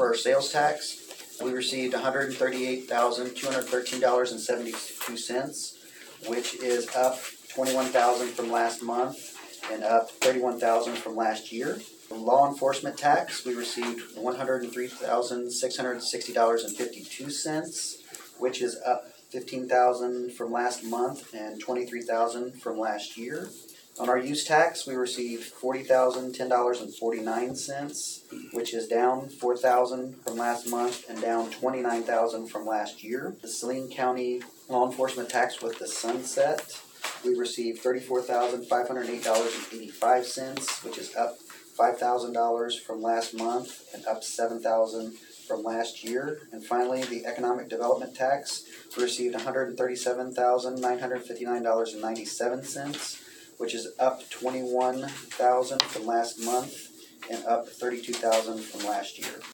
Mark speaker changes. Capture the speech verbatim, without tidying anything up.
Speaker 1: for our sales tax, we received one hundred thirty-eight thousand two hundred thirteen dollars and seventy-two cents, which is up twenty-one thousand dollars from last month and up thirty-one thousand dollars from last year. Law enforcement tax, we received one hundred three thousand six hundred sixty dollars and fifty-two cents, which is up fifteen thousand dollars from last month and twenty-three thousand dollars from last year. On our use tax, we received forty thousand ten dollars and forty-nine cents, which is down four thousand dollars from last month and down twenty-nine thousand dollars from last year. The Saline County law enforcement tax with the sunset, we received thirty-four thousand five hundred eight dollars and eighty-five cents, which is up five thousand dollars from last month and up seven thousand dollars from last year. And finally, the economic development tax, we received one hundred thirty-seven thousand nine hundred fifty-nine dollars and ninety-seven cents, which is up twenty-one thousand dollars from last month and up thirty-two thousand dollars from last year.